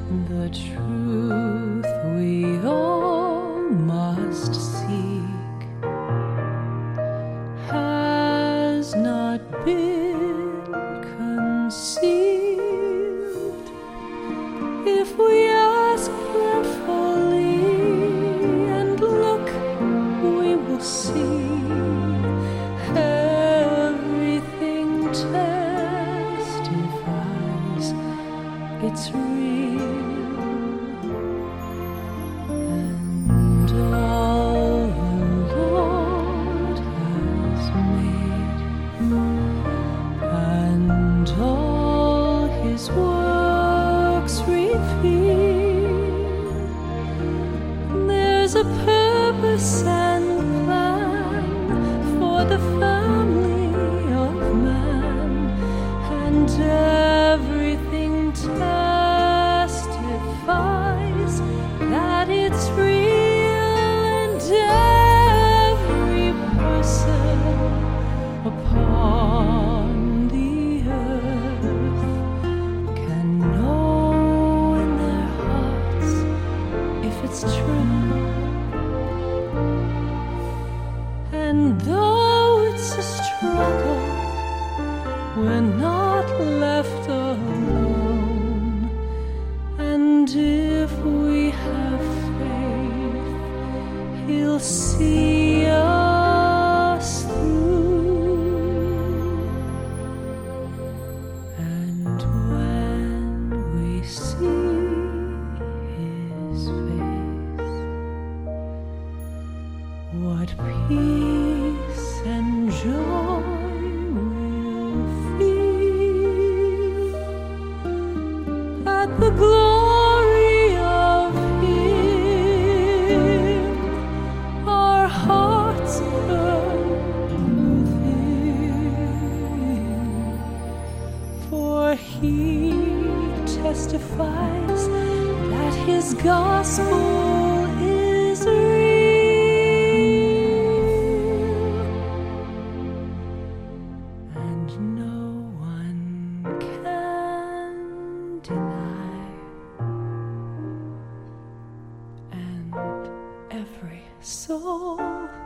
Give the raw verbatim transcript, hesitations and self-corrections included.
The truth we all must seek has not been concealed. If we ask prayerfully and look, we will see everything testifies it's real. And all the Lord has made, and all His works reveal, there's a purpose and plan for the family of man, and everything testifies that it's real, and every person upon the earth can know in their hearts if it's true. And though it's a struggle, we're not left alone. And if we have faith, He'll see us through. And when we see His face, what peace and joy we'll feel at the glory of Him. Our hearts burn within, for He testifies that His gospel is real, and no one can deny, and every soul